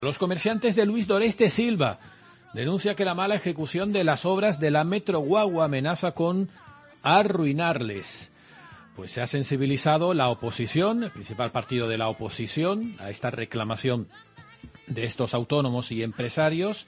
Los comerciantes de Luis Doreste Silva denuncian que la mala ejecución de las obras de la Metro Guagua amenaza con arruinarles. Pues se ha sensibilizado la oposición, el principal partido de la oposición, a esta reclamación de estos autónomos y empresarios,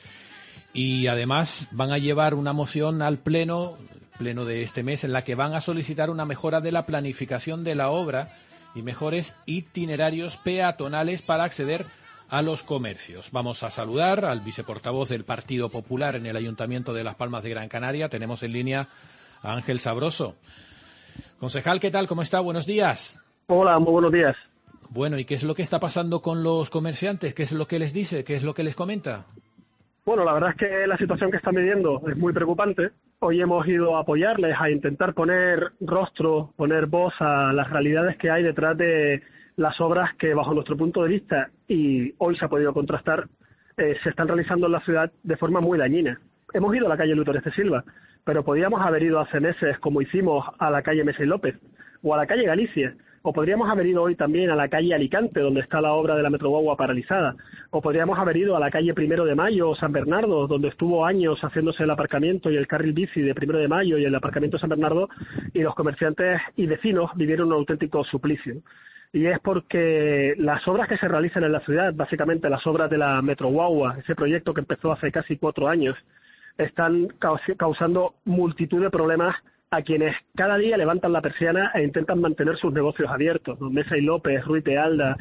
y además van a llevar una moción al pleno de este mes en la que van a solicitar una mejora de la planificación de la obra y mejores itinerarios peatonales para acceder a los comercios. Vamos a saludar al viceportavoz del Partido Popular en el Ayuntamiento de Las Palmas de Gran Canaria. Tenemos en línea a Ángel Sabroso. Concejal, ¿qué tal? ¿Cómo está? Buenos días. Hola, muy buenos días. Bueno, ¿y qué es lo que está pasando con los comerciantes? ¿Qué es lo que les dice? ¿Qué es lo que les comenta? Bueno, la verdad es que la situación que están viviendo es muy preocupante. Hoy hemos ido a apoyarles, a intentar poner rostro, poner voz a las realidades que hay detrás de las obras que, bajo nuestro punto de vista, y hoy se ha podido contrastar, se están realizando en la ciudad de forma muy dañina. Hemos ido a la calle Luis Doreste Silva, pero podíamos haber ido hace meses, como hicimos, a la calle Mesa y López, o a la calle Galicia, o podríamos haber ido hoy también a la calle Alicante, donde está la obra de la Metro Guagua paralizada, o podríamos haber ido a la calle 1 de Mayo o San Bernardo, donde estuvo años haciéndose el aparcamiento y el carril bici de 1 de Mayo y el aparcamiento de San Bernardo, y los comerciantes y vecinos vivieron un auténtico suplicio. Y es porque las obras que se realizan en la ciudad, básicamente las obras de la Metro Guagua, ese proyecto que empezó hace casi 4 años, están causando multitud de problemas a quienes cada día levantan la persiana e intentan mantener sus negocios abiertos. Mesa y López, Ruiz de Alda,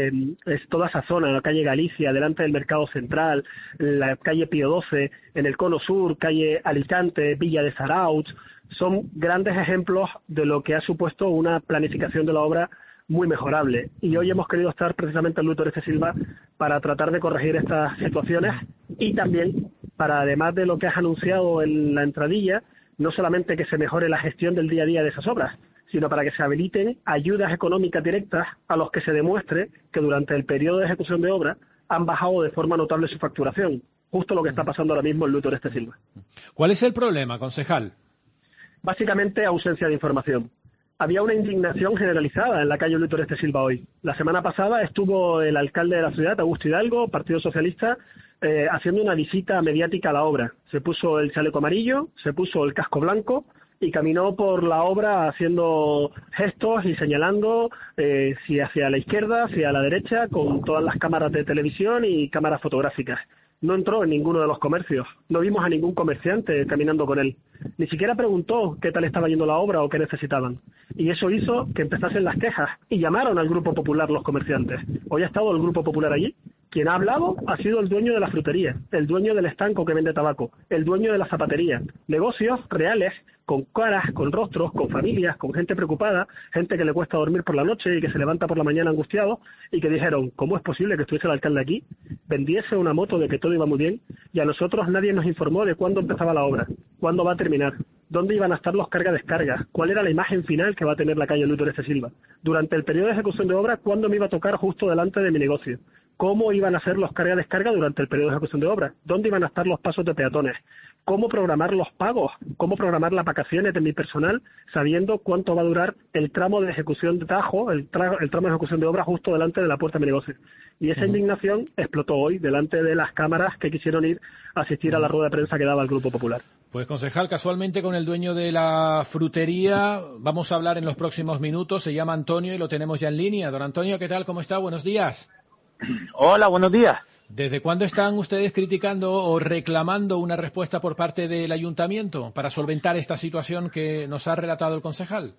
es toda esa zona, la calle Galicia, delante del Mercado Central, la calle Pío XII, en el Cono Sur, calle Alicante, Villa de Zarautz, son grandes ejemplos de lo que ha supuesto una planificación de la obra muy mejorable. Y hoy hemos querido estar precisamente en Luis Doreste Silva para tratar de corregir estas situaciones y también para, además de lo que has anunciado en la entradilla, no solamente que se mejore la gestión del día a día de esas obras, sino para que se habiliten ayudas económicas directas a los que se demuestre que durante el periodo de ejecución de obra han bajado de forma notable su facturación. Justo lo que está pasando ahora mismo en Luis Doreste Silva. ¿Cuál es el problema, concejal? Básicamente ausencia de información. Había una indignación generalizada en la calle Luis Doreste Silva hoy. La semana pasada estuvo el alcalde de la ciudad, Augusto Hidalgo, Partido Socialista, haciendo una visita mediática a la obra. Se puso el chaleco amarillo, se puso el casco blanco y caminó por la obra haciendo gestos y señalando si hacia la izquierda, hacia la derecha, con todas las cámaras de televisión y cámaras fotográficas. No entró en ninguno de los comercios, no vimos a ningún comerciante caminando con él. Ni siquiera preguntó qué tal estaba yendo la obra o qué necesitaban. Y eso hizo que empezasen las quejas y llamaron al Grupo Popular los comerciantes. Hoy ha estado el Grupo Popular allí. Quien ha hablado ha sido el dueño de la frutería, el dueño del estanco que vende tabaco, el dueño de la zapatería. Negocios reales, con caras, con rostros, con familias, con gente preocupada, gente que le cuesta dormir por la noche y que se levanta por la mañana angustiado, y que dijeron, ¿cómo es posible que estuviese el alcalde aquí, vendiese una moto de que todo iba muy bien, y a nosotros nadie nos informó de cuándo empezaba la obra, cuándo va a terminar, dónde iban a estar los carga-descargas, cuál era la imagen final que va a tener la calle Luis Doreste Silva, durante el periodo de ejecución de obra, cuándo me iba a tocar justo delante de mi negocio, cómo iban a ser los carga-descarga durante el periodo de ejecución de obra, dónde iban a estar los pasos de peatones, cómo programar los pagos, cómo programar las vacaciones de mi personal, sabiendo cuánto va a durar el tramo de ejecución de tajo, el tramo de ejecución de obra justo delante de la puerta de mi negocio. Y esa indignación explotó hoy delante de las cámaras que quisieron ir a asistir a la rueda de prensa que daba el Grupo Popular. Pues, concejal, casualmente con el dueño de la frutería vamos a hablar en los próximos minutos. Se llama Antonio y lo tenemos ya en línea. Don Antonio, ¿qué tal? ¿Cómo está? Buenos días. Hola, buenos días. ¿Desde cuándo están ustedes criticando o reclamando una respuesta por parte del ayuntamiento para solventar esta situación que nos ha relatado el concejal?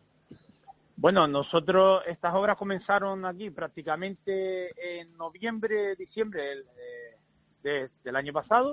Bueno, nosotros, estas obras comenzaron aquí prácticamente en noviembre, diciembre del año pasado,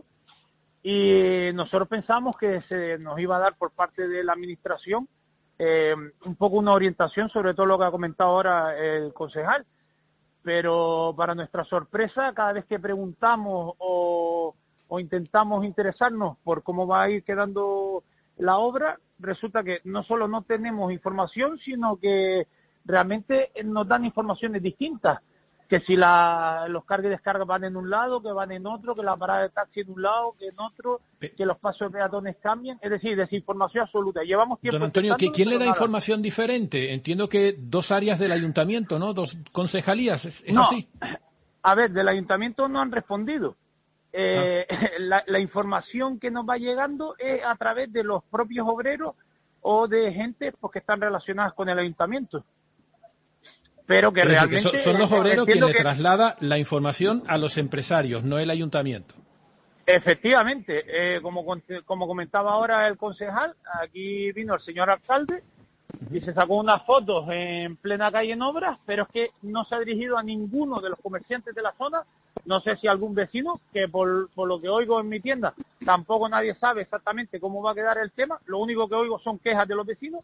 y nosotros pensamos que se nos iba a dar por parte de la administración un poco una orientación sobre todo lo que ha comentado ahora el concejal. Pero para nuestra sorpresa, cada vez que preguntamos o intentamos interesarnos por cómo va a ir quedando la obra, resulta que no solo no tenemos información, sino que realmente nos dan informaciones distintas. Que si los carga y descarga van en un lado, que van en otro, que la parada de taxi en un lado, que en otro, que los pasos de peatones cambian. Es decir, desinformación absoluta. Llevamos tiempo. Don Antonio, ¿quién le da información diferente? Entiendo que 2 áreas del ayuntamiento, ¿no? 2 concejalías, ¿es no, así? A ver, del ayuntamiento no han respondido. La información que nos va llegando es a través de los propios obreros o de gente pues, que están relacionadas con el ayuntamiento. Pero que realmente... Que son los obreros quienes le traslada la información a los empresarios, no el ayuntamiento. Efectivamente, como comentaba ahora el concejal, aquí vino el señor alcalde y se sacó unas fotos en plena calle en obras, pero es que no se ha dirigido a ninguno de los comerciantes de la zona. No sé si algún vecino, que por lo que oigo en mi tienda, tampoco nadie sabe exactamente cómo va a quedar el tema. Lo único que oigo son quejas de los vecinos.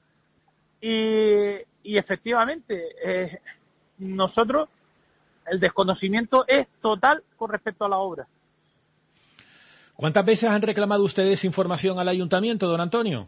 Y efectivamente, nosotros, el desconocimiento es total con respecto a la obra. ¿Cuántas veces han reclamado ustedes información al ayuntamiento, don Antonio?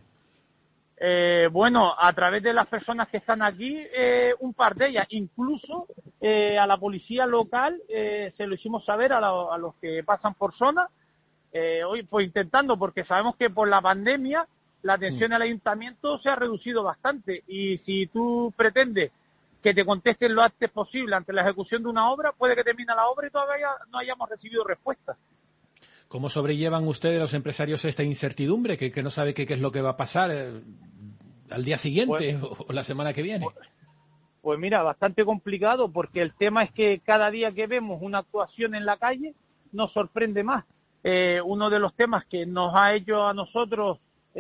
Bueno, a través de las personas que están aquí, un par de ellas, incluso a la policía local se lo hicimos saber a los que pasan por zona, hoy pues intentando, porque sabemos que por la pandemia la atención al ayuntamiento se ha reducido bastante y si tú pretendes que te contesten lo antes posible ante la ejecución de una obra, puede que termine la obra y todavía no hayamos recibido respuesta. ¿Cómo sobrellevan ustedes los empresarios esta incertidumbre, que no sabe qué es lo que va a pasar al día siguiente o la semana que viene? Pues mira, bastante complicado porque el tema es que cada día que vemos una actuación en la calle nos sorprende más. Uno de los temas que nos ha hecho a nosotros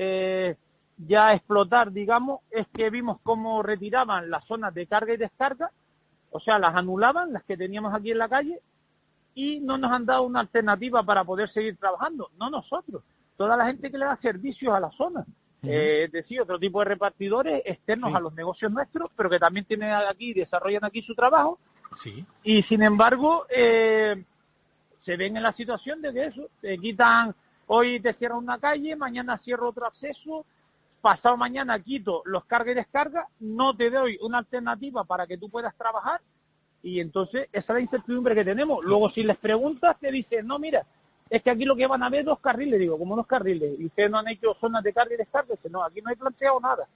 ya explotar, digamos, es que vimos cómo retiraban las zonas de carga y descarga, o sea, las anulaban, las que teníamos aquí en la calle, y no nos han dado una alternativa para poder seguir trabajando, no nosotros, toda la gente que le da servicios a la zona, es decir, otro tipo de repartidores externos a los negocios nuestros, pero que también tienen aquí, desarrollan aquí su trabajo, y sin embargo se ven en la situación de que eso, te quitan, hoy te cierran una calle, mañana cierro otro acceso, pasado mañana quito los carga y descarga, no te doy una alternativa para que tú puedas trabajar. Y entonces esa es la incertidumbre que tenemos. Luego si les preguntas te dicen, no, mira, es que aquí lo que van a ver es 2 carriles. Digo, ¿cómo 2 carriles? ¿Y ustedes no han hecho zonas de carga y descarga? Dice, no, aquí no hay planteado nada.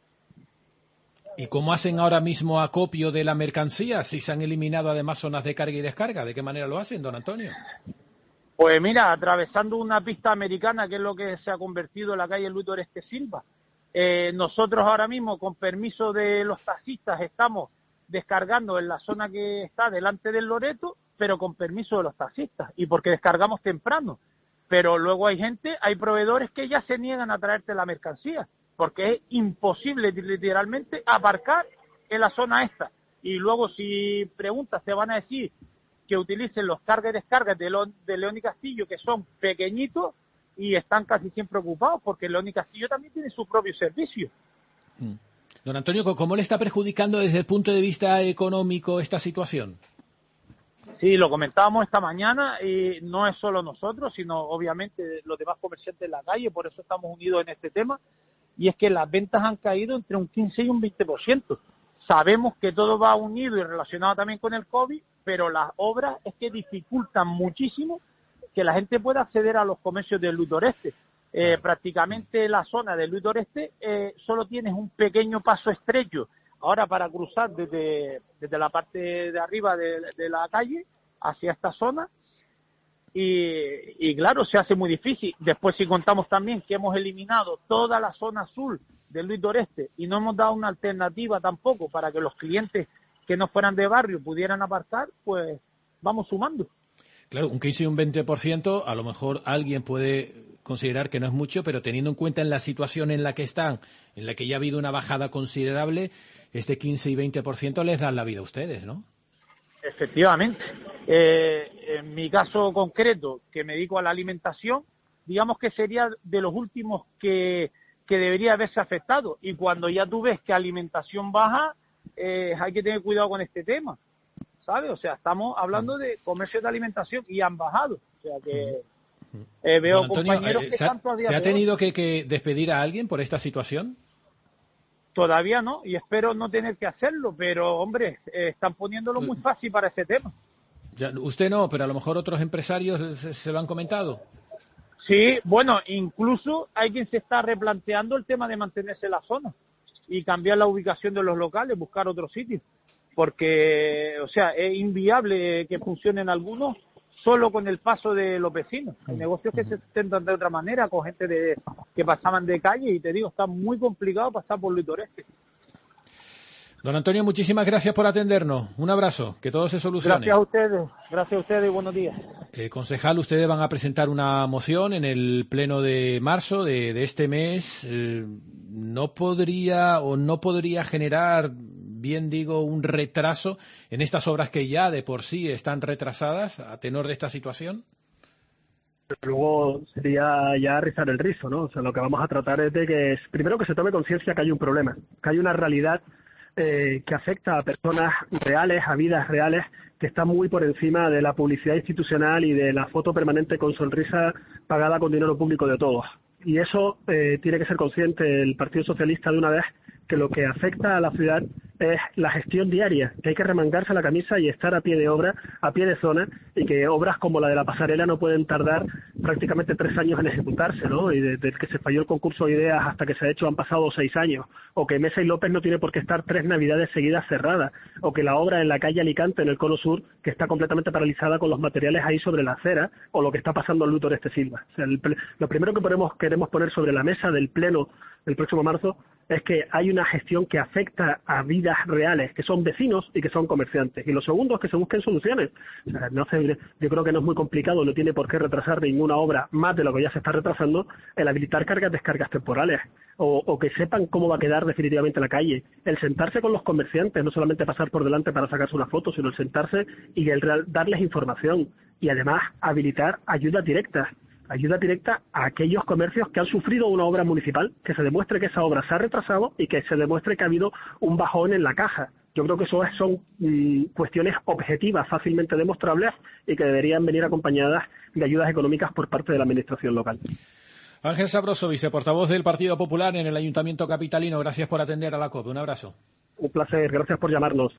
¿Y cómo hacen ahora mismo acopio de la mercancía si se han eliminado además zonas de carga y descarga? ¿De qué manera lo hacen, don Antonio? Pues mira, atravesando una pista americana, que es lo que se ha convertido en la calle Luis Doreste Silva. Nosotros ahora mismo, con permiso de los taxistas, estamos descargando en la zona que está delante del Loreto, pero con permiso de los taxistas y porque descargamos temprano. Pero luego hay proveedores que ya se niegan a traerte la mercancía porque es imposible literalmente aparcar en la zona esta. Y luego si preguntas te van a decir que utilicen los carga y descargas de León y Castillo, que son pequeñitos y están casi siempre ocupados porque León y Castillo también tiene su propio servicio. Don Antonio, ¿cómo le está perjudicando desde el punto de vista económico esta situación? Sí, lo comentábamos esta mañana y no es solo nosotros, sino obviamente los demás comerciantes de la calle, por eso estamos unidos en este tema, y es que las ventas han caído entre un 15 y un 20%. Sabemos que todo va unido y relacionado también con el COVID, pero las obras es que dificultan muchísimo que la gente pueda acceder a los comercios del Luis Doreste. Prácticamente la zona del Luis Doreste solo tienes un pequeño paso estrecho ahora para cruzar desde la parte de arriba de la calle hacia esta zona y claro, se hace muy difícil. Después si contamos también que hemos eliminado toda la zona azul del Luis Doreste y no hemos dado una alternativa tampoco para que los clientes que no fueran de barrio pudieran aparcar, pues vamos sumando. Claro, un 15 y un 20%, a lo mejor alguien puede considerar que no es mucho, pero teniendo en cuenta en la situación en la que están, en la que ya ha habido una bajada considerable, este 15 y 20% les dan la vida a ustedes, ¿no? Efectivamente. En mi caso concreto, que me dedico a la alimentación, digamos que sería de los últimos que debería haberse afectado. Y cuando ya tú ves que alimentación baja, hay que tener cuidado con este tema, ¿sabes? O sea, estamos hablando de comercio de alimentación y han bajado. O sea que veo Antonio, compañeros que están todavía ¿se ha tenido que despedir a alguien por esta situación? Todavía no, y espero no tener que hacerlo, pero, hombre, están poniéndolo muy fácil para ese tema. Ya, usted no, pero a lo mejor otros empresarios se lo han comentado. Sí, bueno, incluso hay quien se está replanteando el tema de mantenerse en la zona y cambiar la ubicación de los locales, buscar otro sitio. porque, o sea, es inviable que funcionen algunos solo con el paso de los vecinos. Hay negocios que se sustentan de otra manera, con gente que pasaban de calle, y te digo, está muy complicado pasar por Luis Doreste. Don Antonio, muchísimas gracias por atendernos. Un abrazo, que todo se solucione. Gracias a ustedes y buenos días. Concejal, ustedes van a presentar una moción en el pleno de marzo de este mes. ¿No podría generar, bien digo, un retraso en estas obras que ya de por sí están retrasadas a tenor de esta situación? Luego sería ya rizar el rizo, ¿no? O sea, lo que vamos a tratar es de que, primero, que se tome conciencia que hay un problema, que hay una realidad que afecta a personas reales, a vidas reales, que está muy por encima de la publicidad institucional y de la foto permanente con sonrisa pagada con dinero público de todos. Y eso tiene que ser consciente el Partido Socialista de una vez, que lo que afecta a la ciudad es la gestión diaria, que hay que remangarse la camisa y estar a pie de obra, a pie de zona, y que obras como la de la pasarela no pueden tardar prácticamente 3 años en ejecutarse, ¿no? Y desde que se falló el concurso de ideas hasta que se ha hecho han pasado 6 años, o que Mesa y López no tiene por qué estar 3 navidades seguidas cerradas, o que la obra en la calle Alicante, en el Cono Sur, que está completamente paralizada con los materiales ahí sobre la acera, o lo que está pasando en Luis Doreste Silva. O sea, lo primero que queremos poner sobre la mesa del pleno el próximo marzo es que hay una gestión que afecta a vidas reales, que son vecinos y que son comerciantes. Y lo segundo es que se busquen soluciones. O sea, yo creo que no es muy complicado, no tiene por qué retrasar ninguna obra más de lo que ya se está retrasando, el habilitar descargas temporales, o que sepan cómo va a quedar definitivamente la calle, el sentarse con los comerciantes, no solamente pasar por delante para sacarse una foto, sino el sentarse y darles información, y además habilitar ayuda directa a aquellos comercios que han sufrido una obra municipal, que se demuestre que esa obra se ha retrasado y que se demuestre que ha habido un bajón en la caja. Yo creo que eso son cuestiones objetivas, fácilmente demostrables, y que deberían venir acompañadas de ayudas económicas por parte de la administración local. Ángel Sabroso, viceportavoz del Partido Popular en el Ayuntamiento capitalino, gracias por atender a la COPE. Un abrazo. Un placer, gracias por llamarnos.